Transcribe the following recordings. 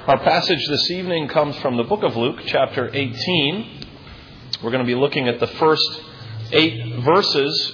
Our passage this evening comes from the book of Luke, chapter 18. We're going to be looking at the first 8 verses.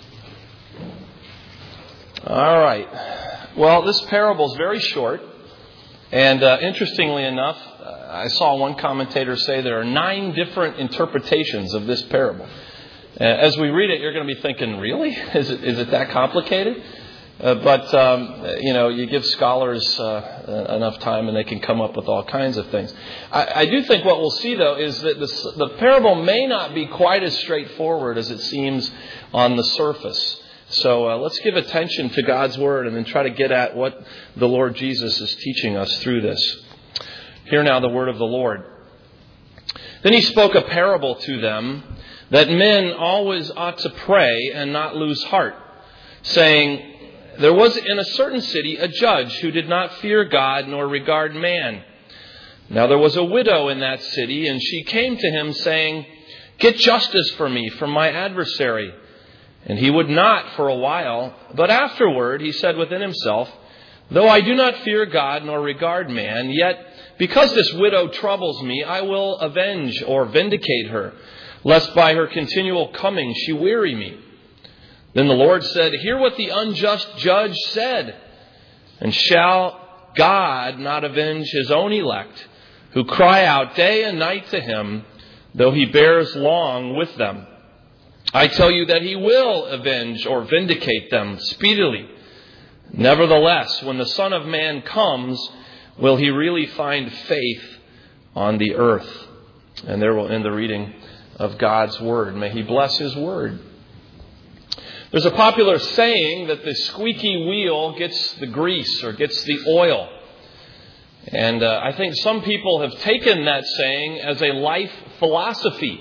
All right. Well, this parable is very short. And interestingly enough, I saw one commentator say there are 9 different interpretations of this parable. As we read it, you're going to be thinking, really? Is it that complicated? But you give scholars enough time and they can come up with all kinds of things. I do think what we'll see, though, is that the parable may not be quite as straightforward as it seems on the surface. So let's give attention to God's Word and then try to get at what the Lord Jesus is teaching us through this. Hear now the word of the Lord. Then he spoke a parable to them that men always ought to pray and not lose heart, saying, there was in a certain city a judge who did not fear God nor regard man. Now there was a widow in that city, and she came to him saying, get justice for me from my adversary. And he would not for a while, but afterward he said within himself, though I do not fear God nor regard man, yet because this widow troubles me, I will avenge or vindicate her, lest by her continual coming she weary me. Then the Lord said, hear what the unjust judge said. And shall God not avenge his own elect, who cry out day and night to him, though he bears long with them? I tell you that he will avenge or vindicate them speedily. Nevertheless, when the Son of Man comes, will he really find faith on the earth? And there will end the reading of God's Word. May he bless his Word. There's a popular saying that the squeaky wheel gets the grease or gets the oil. And I think some people have taken that saying as a life philosophy.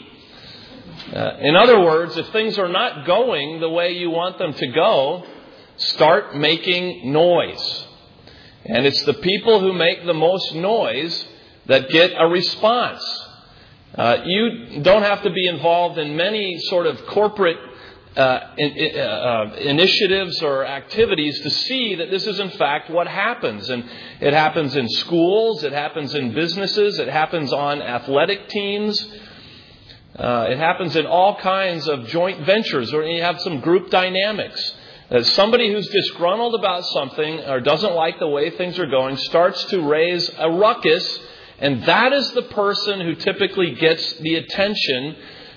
In other words, if things are not going the way you want them to go, start making noise. And it's the people who make the most noise that get a response. You don't have to be involved in many sort of corporate initiatives or activities to see that this is in fact what happens. And it happens in schools, it happens in businesses, it happens on athletic teams, it happens in all kinds of joint ventures, or you have some group dynamics. Somebody who's disgruntled about something or doesn't like the way things are going starts to raise a ruckus, and that is the person who typically gets the attention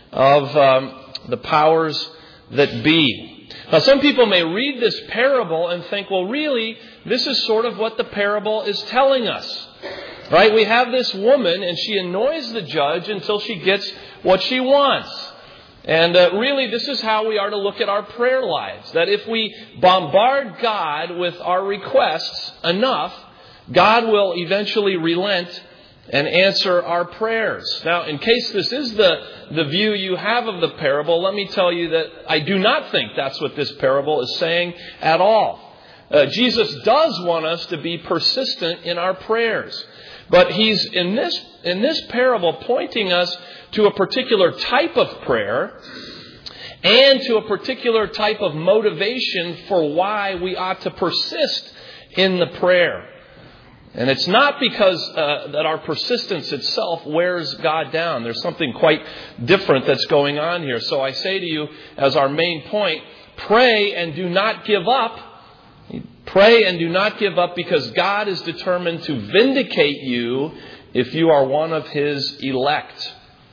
of the powers that be. Now, some people may read this parable and think, well, really, this is sort of what the parable is telling us. Right? We have this woman, and she annoys the judge until she gets what she wants. And really, this is how we are to look at our prayer lives. That if we bombard God with our requests enough, God will eventually relent and answer our prayers. Now, in case this is the view you have of the parable, let me tell you that I do not think that's what this parable is saying at all. Jesus does want us to be persistent in our prayers. But he's in this parable pointing us to a particular type of prayer and to a particular type of motivation for why we ought to persist in the prayer. And it's not because that our persistence itself wears God down. There's something quite different that's going on here. So I say to you, as our main point, pray and do not give up. Pray and do not give up, because God is determined to vindicate you if you are one of his elect.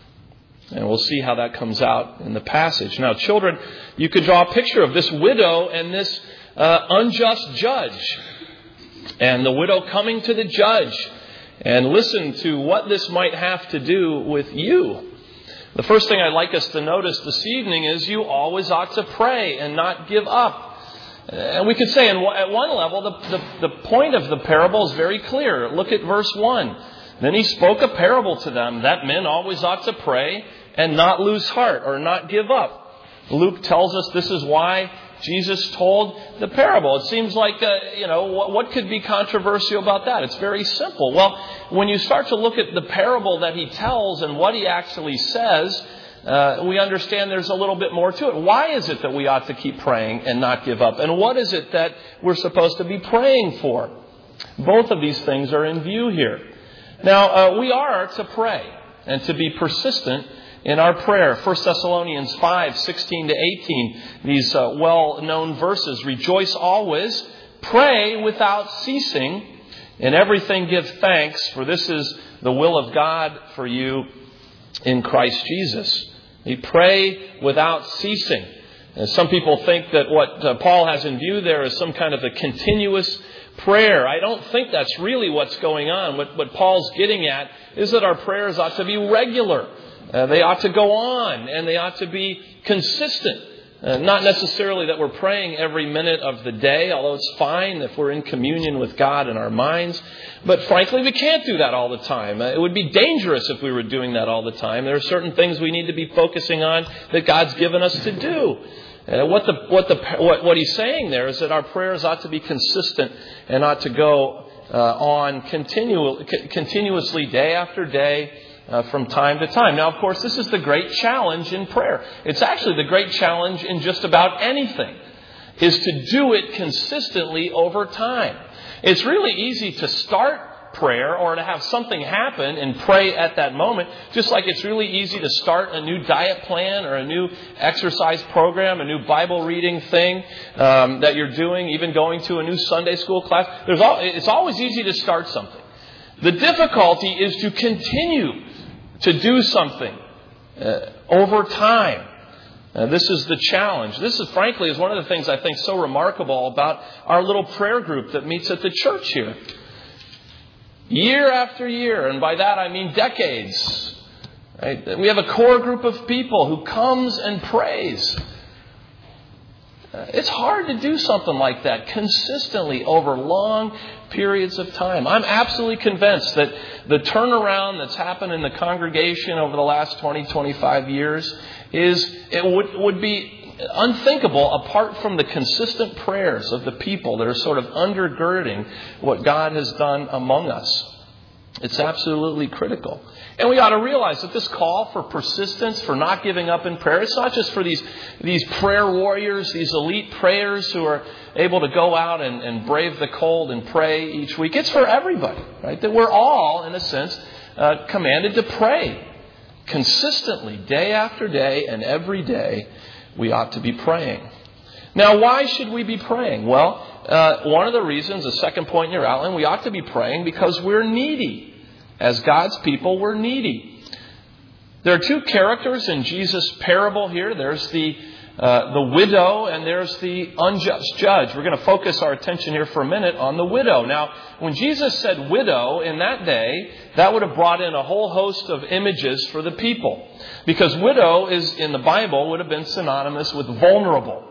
And we'll see how that comes out in the passage. Now, children, you could draw a picture of this widow and this unjust judge. And the widow coming to the judge, and listen to what this might have to do with you. The first thing I'd like us to notice this evening is you always ought to pray and not give up. And we could say at one level, the point of the parable is very clear. Look at verse 1. Then he spoke a parable to them that men always ought to pray and not lose heart or not give up. Luke tells us this is why Jesus told the parable. It seems like, what could be controversial about that? It's very simple. Well, when you start to look at the parable that he tells and what he actually says, we understand there's a little bit more to it. Why is it that we ought to keep praying and not give up? And what is it that we're supposed to be praying for? Both of these things are in view here. Now, we are to pray and to be persistent in our prayer. 1 Thessalonians 5:16-18, these well-known verses. Rejoice always, pray without ceasing, in everything give thanks, for this is the will of God for you in Christ Jesus. We pray without ceasing. And some people think that what Paul has in view there is some kind of a continuous prayer. I don't think that's really what's going on. What Paul's getting at is that our prayers ought to be regular. They ought to go on, and they ought to be consistent. Not necessarily that we're praying every minute of the day, although it's fine if we're in communion with God in our minds. But frankly, we can't do that all the time. It would be dangerous if we were doing that all the time. There are certain things we need to be focusing on that God's given us to do. What he's saying there is that our prayers ought to be consistent and ought to go on continuously day after day, from time to time. Now, of course, this is the great challenge in prayer. It's actually the great challenge in just about anything, is to do it consistently over time. It's really easy to start prayer or to have something happen and pray at that moment, just like it's really easy to start a new diet plan or a new exercise program, a new Bible reading thing that you're doing, even going to a new Sunday school class. It's always easy to start something. The difficulty is to continue to do something over time. This is the challenge. This is, frankly, is one of the things I think so remarkable about our little prayer group that meets at the church here. Year after year, and by that I mean decades. Right? We have a core group of people who comes and prays. It's hard to do something like that consistently over long periods of time. I'm absolutely convinced that the turnaround that's happened in the congregation over the last 20, 25 years would be unthinkable apart from the consistent prayers of the people that are sort of undergirding what God has done among us. It's absolutely critical. And we ought to realize that this call for persistence, for not giving up in prayer, it's not just for these prayer warriors, these elite prayers who are able to go out and brave the cold and pray each week. It's for everybody, right? That we're all, in a sense, commanded to pray consistently, day after day, and every day we ought to be praying. Now, why should we be praying? Well, one of the reasons, the second point in your outline, we ought to be praying because we're needy. As God's people, we're needy. There are two characters in Jesus' parable here. There's the widow and there's the unjust judge. We're going to focus our attention here for a minute on the widow. Now, when Jesus said widow in that day, that would have brought in a whole host of images for the people. Because widow is, in the Bible, would have been synonymous with vulnerable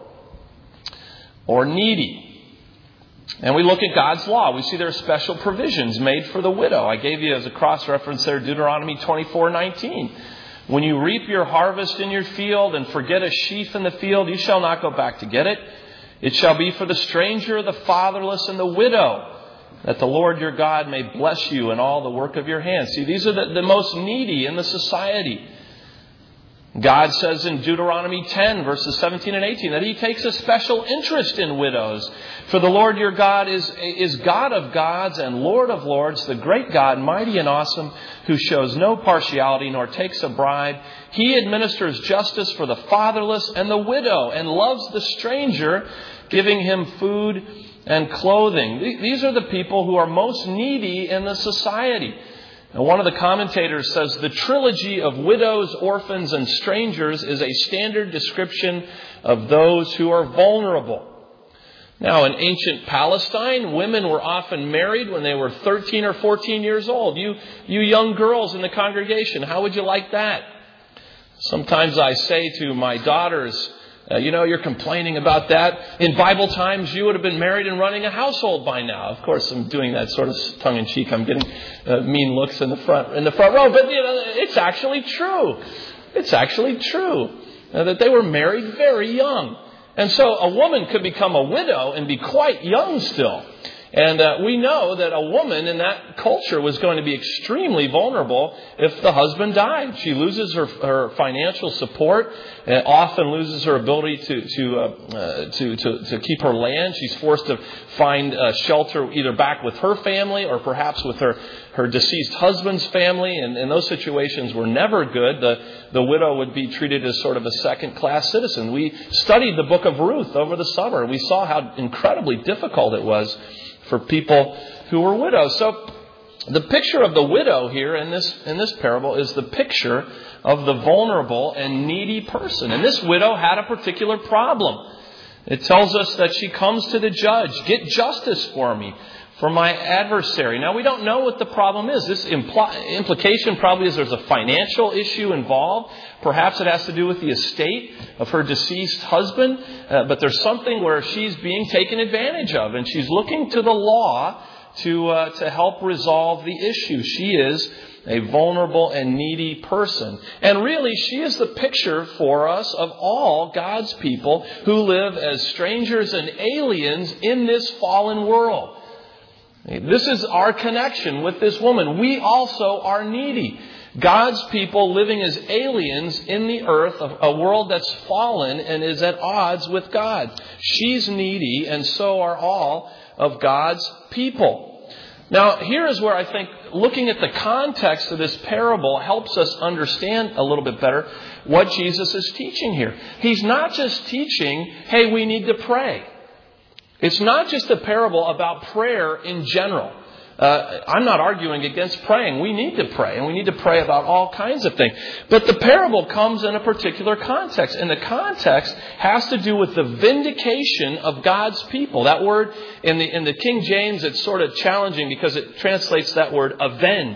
or needy. And we look at God's law. We see there are special provisions made for the widow. I gave you as a cross-reference there Deuteronomy 24:19. When you reap your harvest in your field and forget a sheaf in the field, you shall not go back to get it. It shall be for the stranger, the fatherless, and the widow, that the Lord your God may bless you in all the work of your hands. See, these are the most needy in the society. God says in Deuteronomy 10, verses 17 and 18, that He takes a special interest in widows. For the Lord your God is God of gods and Lord of lords, the great God, mighty and awesome, who shows no partiality nor takes a bribe. He administers justice for the fatherless and the widow and loves the stranger, giving him food and clothing. These are the people who are most needy in the society. And one of the commentators says the trilogy of widows, orphans, and strangers is a standard description of those who are vulnerable. Now, in ancient Palestine, women were often married when they were 13 or 14 years old. You young girls in the congregation, how would you like that? Sometimes I say to my daughters, you're complaining about that. In Bible times, you would have been married and running a household by now. Of course, I'm doing that sort of tongue-in-cheek. I'm getting mean looks in the front row. But it's actually true. It's actually true that they were married very young. And so a woman could become a widow and be quite young still. And we know that a woman in that culture was going to be extremely vulnerable if the husband died. She loses her financial support, and often loses her ability to keep her land. She's forced to find shelter either back with her family or perhaps with her deceased husband's family. And those situations were never good. The widow would be treated as sort of a second-class citizen. We studied the book of Ruth over the summer. We saw how incredibly difficult it was for people who were widows. So the picture of the widow here in this parable is the picture of the vulnerable and needy person. And this widow had a particular problem. It tells us that she comes to the judge, "Get justice for me, for my adversary." Now, we don't know what the problem is. This implication probably is there's a financial issue involved. Perhaps it has to do with the estate of her deceased husband. But there's something where she's being taken advantage of, and she's looking to the law to help resolve the issue. She is a vulnerable and needy person. And really, she is the picture for us of all God's people who live as strangers and aliens in this fallen world. This is our connection with this woman. We also are needy. God's people living as aliens in the earth, a world that's fallen and is at odds with God. She's needy, and so are all of God's people. Now, here is where I think looking at the context of this parable helps us understand a little bit better what Jesus is teaching here. He's not just teaching, hey, we need to pray. It's not just a parable about prayer in general. I'm not arguing against praying. We need to pray, and we need to pray about all kinds of things. But the parable comes in a particular context, and the context has to do with the vindication of God's people. That word in the King James, it's sort of challenging because it translates that word avenge.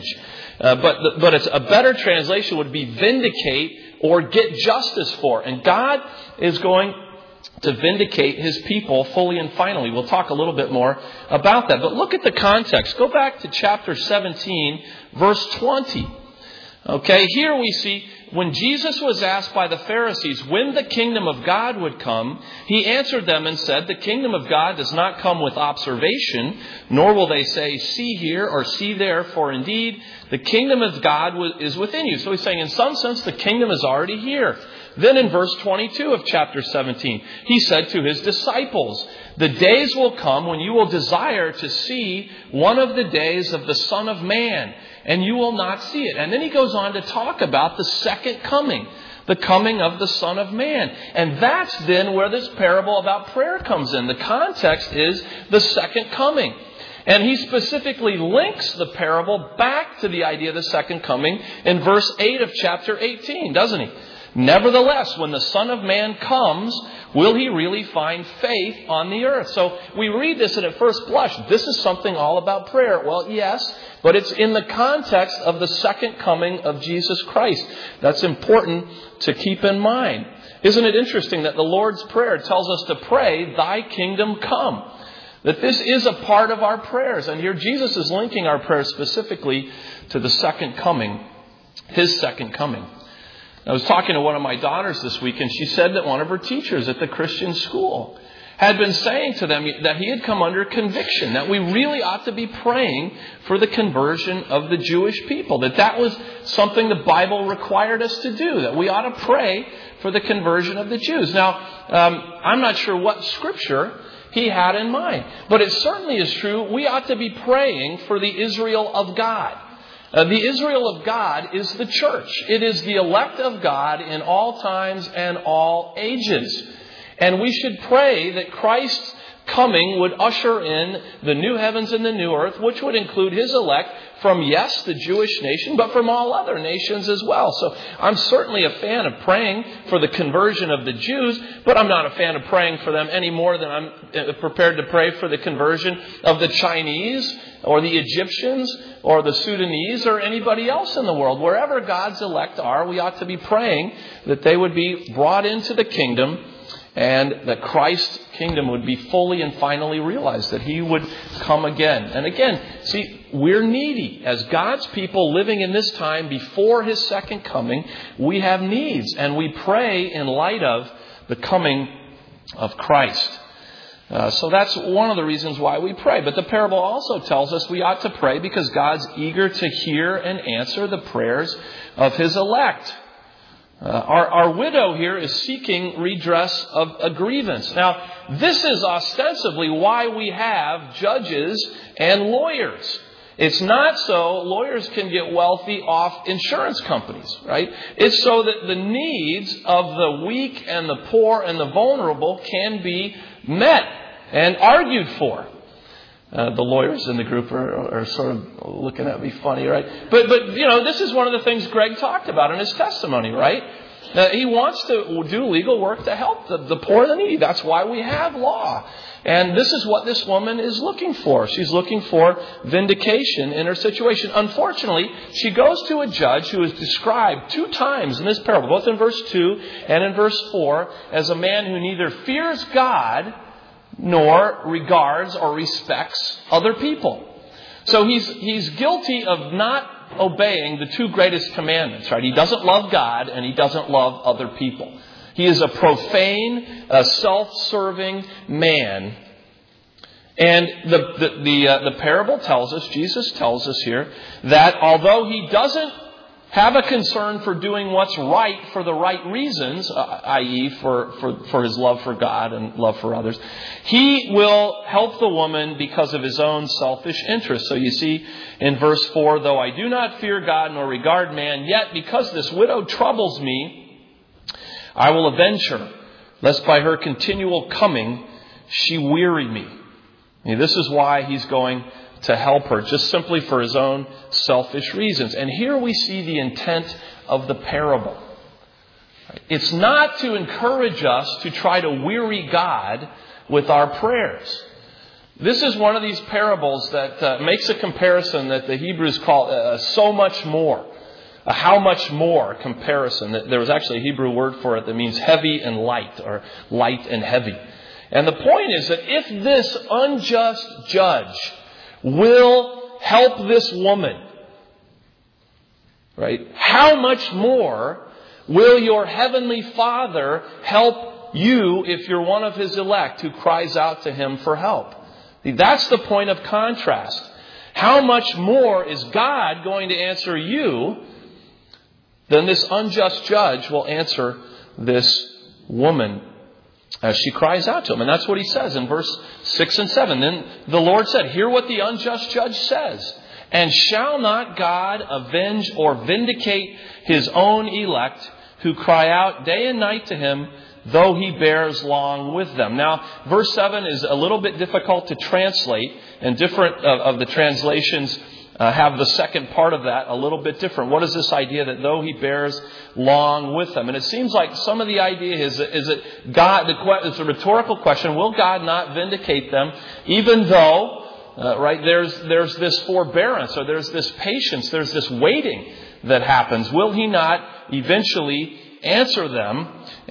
But it's a better translation would be vindicate or get justice for. And God is going to vindicate His people fully and finally. We'll talk a little bit more about that. But look at the context. Go back to chapter 17, verse 20. Okay, here we see when Jesus was asked by the Pharisees when the kingdom of God would come, He answered them and said, "The kingdom of God does not come with observation, nor will they say, 'See here' or 'See there,' for indeed the kingdom of God is within you." So He's saying in some sense the kingdom is already here. Then in verse 22 of chapter 17, He said to His disciples, "The days will come when you will desire to see one of the days of the Son of Man, and you will not see it." And then He goes on to talk about the second coming, the coming of the Son of Man. And that's then where this parable about prayer comes in. The context is the second coming. And He specifically links the parable back to the idea of the second coming in verse 8 of chapter 18, doesn't He? "Nevertheless, when the Son of Man comes, will He really find faith on the earth?" So we read this and at first blush, this is something all about prayer. Well, yes, but it's in the context of the second coming of Jesus Christ. That's important to keep in mind. Isn't it interesting that the Lord's Prayer tells us to pray, "Thy kingdom come"? That this is a part of our prayers. And here Jesus is linking our prayers specifically to the second coming, His second coming. I was talking to one of my daughters this week, and she said that one of her teachers at the Christian school had been saying to them that he had come under conviction, that we really ought to be praying for the conversion of the Jewish people, that was something the Bible required us to do, that we ought to pray for the conversion of the Jews. Now, I'm not sure what scripture he had in mind, but it certainly is true we ought to be praying for the Israel of God. The Israel of God is the church. It is the elect of God in all times and all ages. And we should pray that Christ's coming would usher in the new heavens and the new earth, which would include His elect from, yes, the Jewish nation, but from all other nations as well. So I'm certainly a fan of praying for the conversion of the Jews, but I'm not a fan of praying for them any more than I'm prepared to pray for the conversion of the Chinese or the Egyptians or the Sudanese or anybody else in the world. Wherever God's elect are, we ought to be praying that they would be brought into the kingdom and that Christ's kingdom would be fully and finally realized, that He would come again. And again, see, we're needy. As God's people living in this time before His second coming, we have needs. And we pray in light of the coming of Christ. So that's one of the reasons why we pray. But the parable also tells us we ought to pray because God's eager to hear and answer the prayers of His elect. Our widow here is seeking redress of a grievance. Now, this is ostensibly why we have judges and lawyers. It's not so lawyers can get wealthy off insurance companies, right? It's so that the needs of the weak and the poor and the vulnerable can be met and argued for. The lawyers in the group are sort of looking at me funny, right? But this is one of the things Greg talked about in his testimony, right? He wants to do legal work to help the poor and the needy. That's why we have law. And this is what this woman is looking for. She's looking for vindication in her situation. Unfortunately, she goes to a judge who is described 2 times in this parable, both in verse 2 and in verse 4, as a man who neither fears God nor regards or respects other people. So he's guilty of not obeying the 2 greatest commandments, right? He doesn't love God and he doesn't love other people. He is a profane, self-serving man. And the parable tells us, Jesus tells us here, that although he doesn't have a concern for doing what's right for the right reasons, i.e. for his love for God and love for others, he will help the woman because of his own selfish interest. So you see in verse 4, though I do not fear God nor regard man, yet because this widow troubles me, I will avenge her, lest by her continual coming she weary me. This is why he's going to help her, just simply for his own selfish reasons. And here we see the intent of the parable. It's not to encourage us to try to weary God with our prayers. This is one of these parables that makes a comparison that the Hebrews call so much more. A how much more comparison. There was actually a Hebrew word for it that means heavy and light, or light and heavy. And the point is that if this unjust judge will help this woman, right, how much more will your heavenly Father help you if you're one of His elect who cries out to Him for help? That's the point of contrast. How much more is God going to answer you than this unjust judge will answer this woman as she cries out to Him? And that's what He says in verse 6 and 7. Then the Lord said, hear what the unjust judge says. And shall not God avenge or vindicate His own elect who cry out day and night to Him, though He bears long with them? Now, verse 7 is a little bit difficult to translate, and different of the translations have the second part of that a little bit different. What is this idea that though He bears long with them? And it seems like some of the idea is that God, it's a rhetorical question, will God not vindicate them even though, right, there's this forbearance, or there's this patience, there's this waiting that happens? Will He not eventually answer them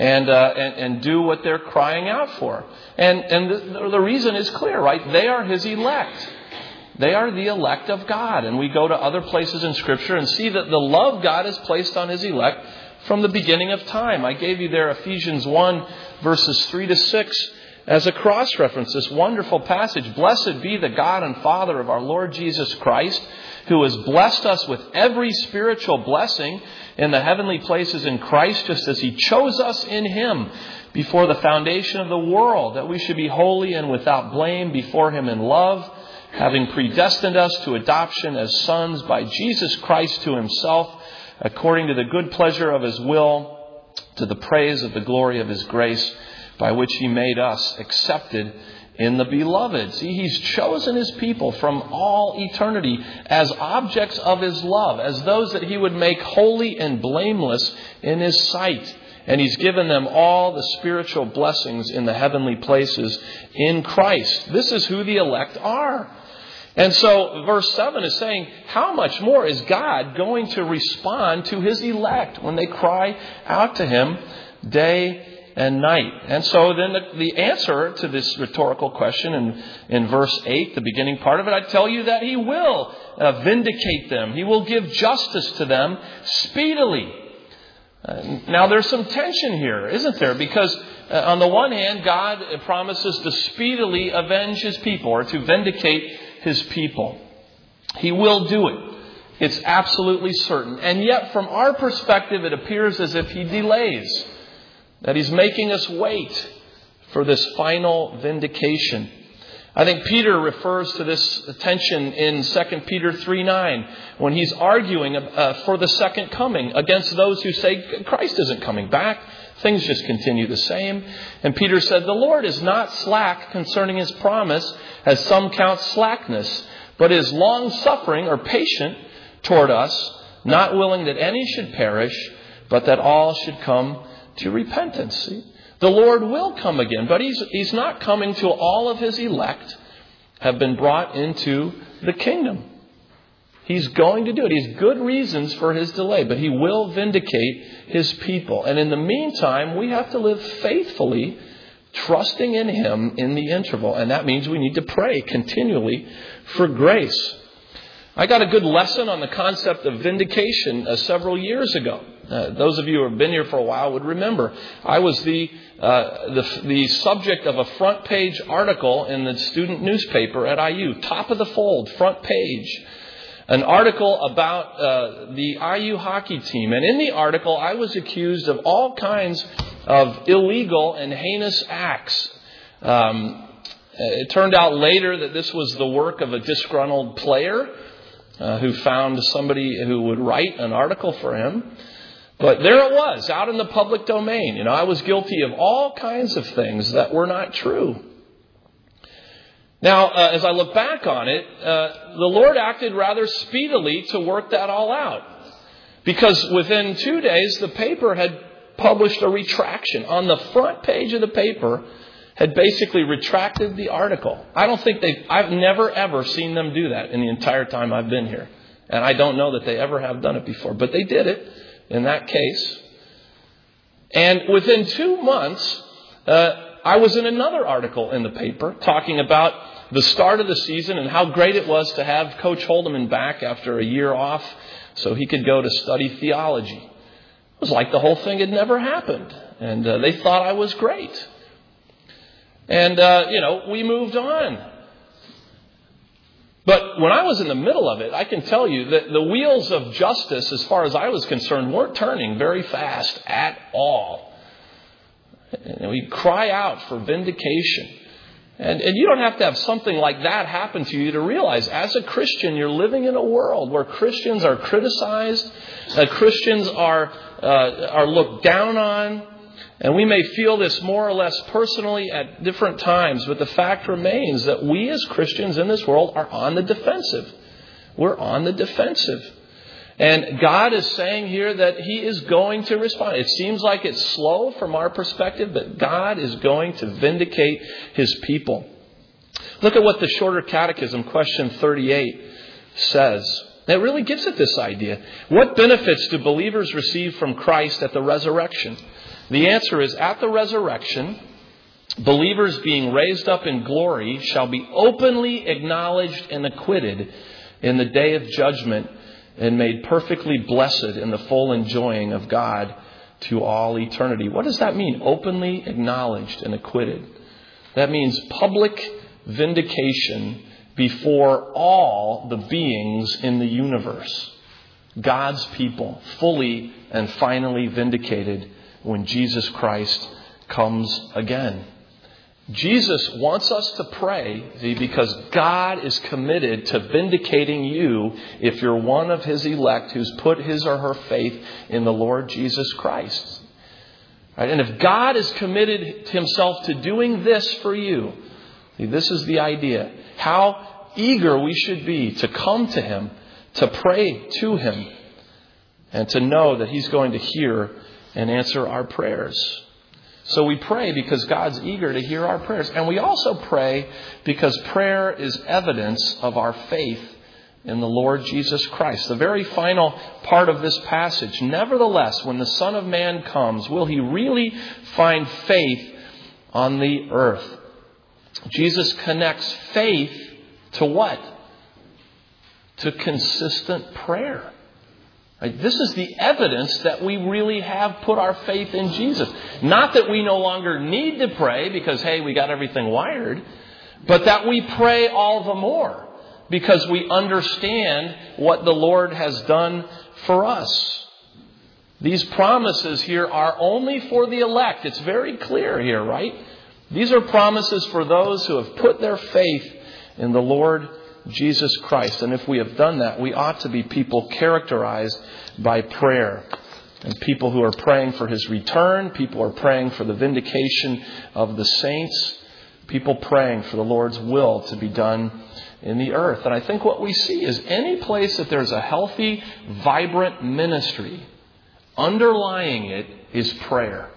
and do what they're crying out for? And the reason is clear, right? They are His elect. They are the elect of God. And we go to other places in Scripture and see that the love God has placed on His elect from the beginning of time. I gave you there Ephesians 1 verses 3 to 6 as a cross-reference. This wonderful passage. Blessed be the God and Father of our Lord Jesus Christ, who has blessed us with every spiritual blessing in the heavenly places in Christ, just as He chose us in Him before the foundation of the world, that we should be holy and without blame before Him in love, having predestined us to adoption as sons by Jesus Christ to Himself, according to the good pleasure of His will, to the praise of the glory of His grace, by which He made us accepted in the Beloved. See, He's chosen His people from all eternity as objects of His love, as those that He would make holy and blameless in His sight. And He's given them all the spiritual blessings in the heavenly places in Christ. This is who the elect are. And so verse 7 is saying, how much more is God going to respond to His elect when they cry out to Him day and night? And so then the answer to this rhetorical question in verse 8, the beginning part of it, I tell you that He will vindicate them. He will give justice to them speedily. Now there's some tension here, isn't there? Because on the one hand, God promises to speedily avenge His people, or to vindicate His people. He will do it. It's absolutely certain. And yet, from our perspective, it appears as if He delays. That He's making us wait for this final vindication. I think Peter refers to this tension in 2 Peter 3:9 when he's arguing for the second coming against those who say Christ isn't coming back. Things just continue the same. And Peter said, "The Lord is not slack concerning His promise, as some count slackness, but is long-suffering or patient toward us, not willing that any should perish, but that all should come to repentance." See? The Lord will come again, but He's not coming till all of His elect have been brought into the kingdom. He's going to do it. He has good reasons for His delay, but He will vindicate His people. And in the meantime, we have to live faithfully, trusting in Him in the interval. And that means we need to pray continually for grace. I got a good lesson on the concept of vindication several years ago. Those of you who have been here for a while would remember. I was the subject of a front page article in the student newspaper at IU. Top of the fold, front page. An article about the IU hockey team. And in the article, I was accused of all kinds of illegal and heinous acts. It turned out later that this was the work of a disgruntled player who found somebody who would write an article for him. But there it was, out in the public domain. I was guilty of all kinds of things that were not true. Now, as I look back on it, the Lord acted rather speedily to work that all out. Because within 2 days, the paper had published a retraction. On the front page of the paper, had basically retracted the article. I've never ever seen them do that in the entire time I've been here. And I don't know that they ever have done it before. But they did it in that case. And within 2 months, I was in another article in the paper talking about the start of the season and how great it was to have Coach Holdeman back after a year off so he could go to study theology. It was like the whole thing had never happened. And they thought I was great. And, we moved on. But when I was in the middle of it, I can tell you that the wheels of justice, as far as I was concerned, weren't turning very fast at all. And we cry out for vindication. And you don't have to have something like that happen to you to realize, as a Christian, you're living in a world where Christians are criticized, Christians are looked down on. And we may feel this more or less personally at different times, but the fact remains that we as Christians in this world are on the defensive. We're on the defensive. And God is saying here that He is going to respond. It seems like it's slow from our perspective, but God is going to vindicate His people. Look at what the Shorter Catechism, question 38, says. It really gets at this idea. What benefits do believers receive from Christ at the resurrection? The answer is, at the resurrection, believers being raised up in glory shall be openly acknowledged and acquitted in the day of judgment and made perfectly blessed in the full enjoying of God to all eternity. What does that mean? Openly acknowledged and acquitted. That means public vindication before all the beings in the universe. God's people fully and finally vindicated when Jesus Christ comes again. Jesus wants us to pray, because God is committed to vindicating you if you're one of His elect who's put his or her faith in the Lord Jesus Christ. Right? And if God is committed Himself to doing this for you, this is the idea. How eager we should be to come to Him, to pray to Him, and to know that He's going to hear and answer our prayers. So we pray because God's eager to hear our prayers. And we also pray because prayer is evidence of our faith in the Lord Jesus Christ. The very final part of this passage. Nevertheless, when the Son of Man comes, will He really find faith on the earth? Jesus connects faith to what? To consistent prayer. Right? This is the evidence that we really have put our faith in Jesus. Not that we no longer need to pray because, hey, we got everything wired, but that we pray all the more because we understand what the Lord has done for us. These promises here are only for the elect. It's very clear here, right? These are promises for those who have put their faith in the Lord Jesus Christ. And if we have done that, we ought to be people characterized by prayer. And people who are praying for His return, people who are praying for the vindication of the saints, people praying for the Lord's will to be done in the earth. And I think what we see is any place that there's a healthy, vibrant ministry, underlying it is prayer.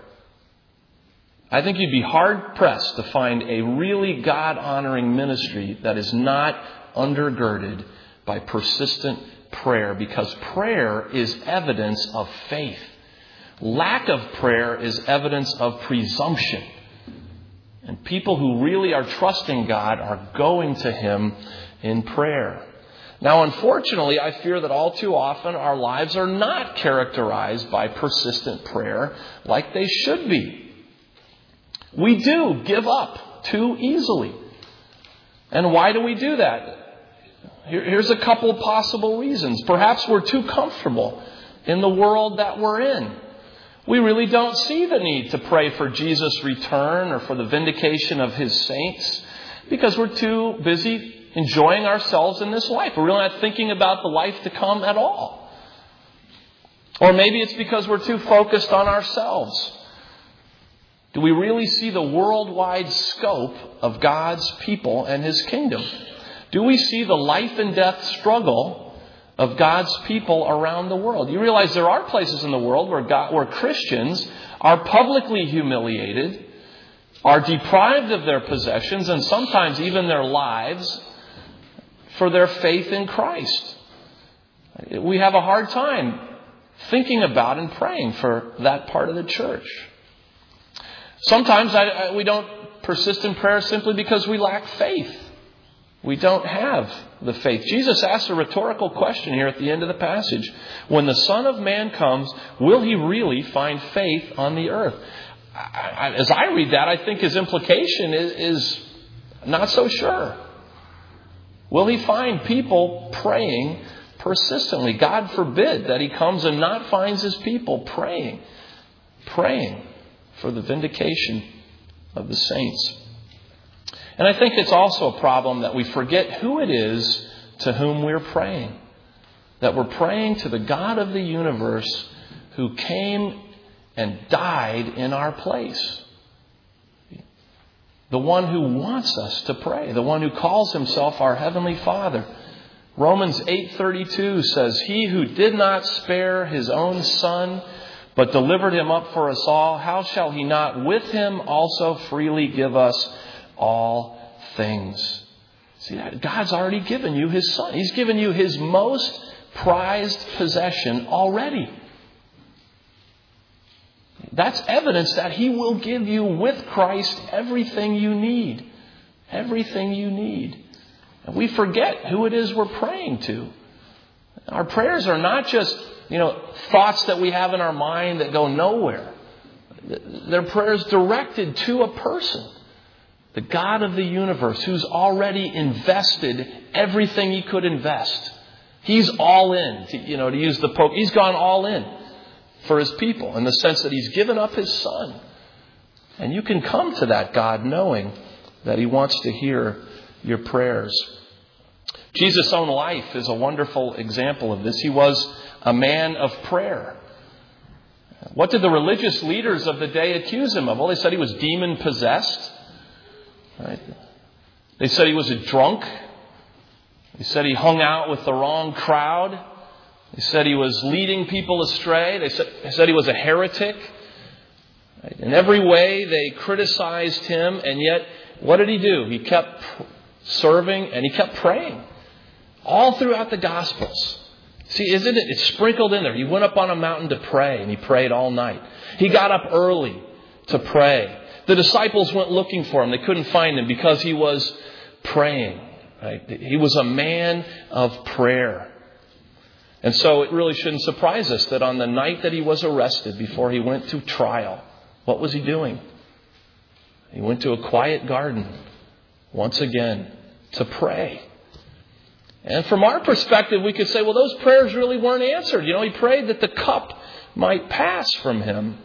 I think you'd be hard-pressed to find a really God-honoring ministry that is not undergirded by persistent prayer, because prayer is evidence of faith. Lack of prayer is evidence of presumption. And people who really are trusting God are going to Him in prayer. Now, unfortunately, I fear that all too often our lives are not characterized by persistent prayer like they should be. We do give up too easily. And why do we do that? Here's a couple possible reasons. Perhaps we're too comfortable in the world that we're in. We really don't see the need to pray for Jesus' return or for the vindication of His saints because we're too busy enjoying ourselves in this life. We're really not thinking about the life to come at all. Or maybe it's because we're too focused on ourselves. Do we really see the worldwide scope of God's people and His kingdom? Do we see the life and death struggle of God's people around the world? You realize there are places in the world where Christians are publicly humiliated, are deprived of their possessions, and sometimes even their lives for their faith in Christ. We have a hard time thinking about and praying for that part of the church. Sometimes we don't persist in prayer simply because we lack faith. We don't have the faith. Jesus asks a rhetorical question here at the end of the passage. When the Son of Man comes, will He really find faith on the earth? As I read that, I think his implication is not so sure. Will He find people praying persistently? God forbid that He comes and not finds His people praying for the vindication of the saints. And I think it's also a problem that we forget who it is to whom we're praying. That we're praying to the God of the universe who came and died in our place. The one who wants us to pray. The one who calls Himself our Heavenly Father. Romans 8:32 says, He who did not spare His own Son, but delivered Him up for us all, how shall He not with Him also freely give us all things? See, God's already given you His Son. He's given you His most prized possession already. That's evidence that He will give you with Christ everything you need. Everything you need. And we forget who it is we're praying to. Our prayers are not just, thoughts that we have in our mind that go nowhere. They're prayers directed to a person. The God of the universe who's already invested everything He could invest. He's all in, to use the Pope. He's gone all in for His people in the sense that He's given up His Son. And you can come to that God knowing that He wants to hear your prayers. Jesus' own life is a wonderful example of this. He was a man of prayer. What did the religious leaders of the day accuse Him of? Well, they said He was demon-possessed. Right? They said He was a drunk. They said He hung out with the wrong crowd. They said He was leading people astray. They said He was a heretic. Right? In every way, they criticized Him. And yet, what did He do? He kept serving and He kept praying. All throughout the Gospels. See, isn't it? It's sprinkled in there. He went up on a mountain to pray, and He prayed all night. He got up early to pray. The disciples went looking for Him. They couldn't find Him because He was praying. Right? He was a man of prayer. And so it really shouldn't surprise us that on the night that he was arrested, before he went to trial, what was he doing? He went to a quiet garden, once again, to pray. And from our perspective, we could say, well, those prayers really weren't answered. He prayed that the cup might pass from him.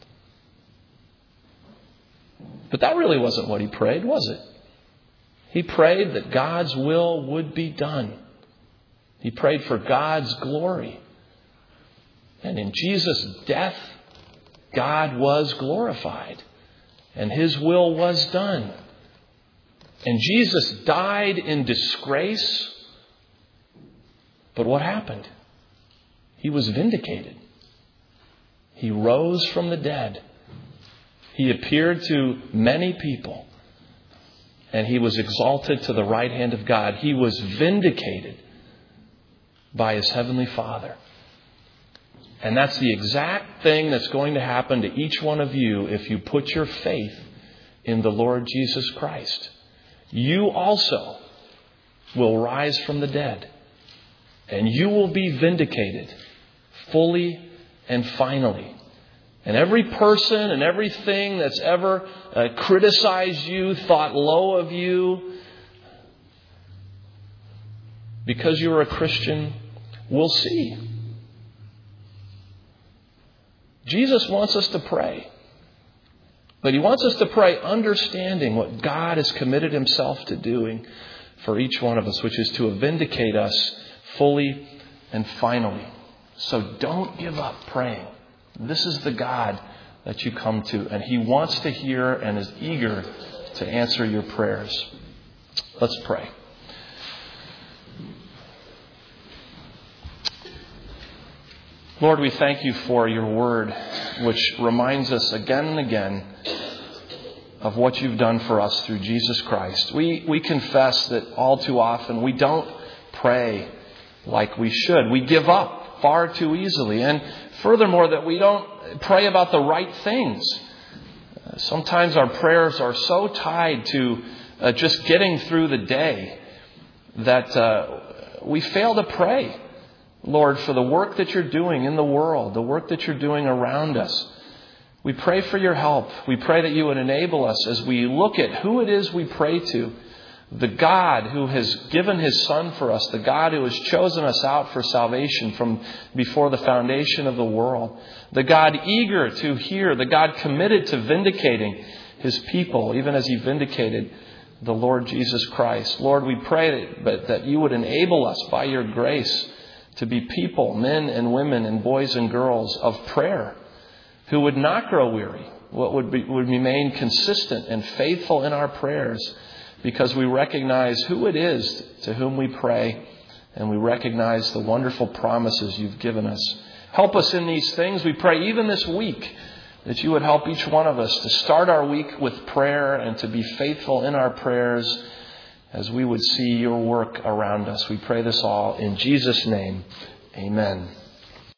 But that really wasn't what he prayed, was it? He prayed that God's will would be done. He prayed for God's glory. And in Jesus' death, God was glorified. And His will was done. And Jesus died in disgrace. But what happened? He was vindicated. He rose from the dead. He appeared to many people. And He was exalted to the right hand of God. He was vindicated by His Heavenly Father. And that's the exact thing that's going to happen to each one of you if you put your faith in the Lord Jesus Christ. You also will rise from the dead. And you will be vindicated fully and finally. And every person and everything that's ever criticized you, thought low of you, because you're a Christian, will see. Jesus wants us to pray. But He wants us to pray understanding what God has committed Himself to doing for each one of us, which is to vindicate us fully and finally. So don't give up praying. This is the God that you come to, and He wants to hear and is eager to answer your prayers. Let's pray. Lord, we thank You for Your word, which reminds us again and again of what You've done for us through Jesus Christ. We confess that all too often we don't pray like we should. We give up far too easily. And furthermore, that we don't pray about the right things. Sometimes our prayers are so tied to just getting through the day that we fail to pray, Lord, for the work that You're doing in the world, the work that You're doing around us. We pray for Your help. We pray that You would enable us as we look at who it is we pray to. The God who has given His Son for us. The God who has chosen us out for salvation from before the foundation of the world. The God eager to hear. The God committed to vindicating His people, even as He vindicated the Lord Jesus Christ. Lord, we pray that You would enable us by Your grace to be people, men and women and boys and girls of prayer, who would not grow weary, would remain consistent and faithful in our prayers, because we recognize who it is to whom we pray, and we recognize the wonderful promises You've given us. Help us in these things. We pray even this week that You would help each one of us to start our week with prayer and to be faithful in our prayers as we would see Your work around us. We pray this all in Jesus' name. Amen.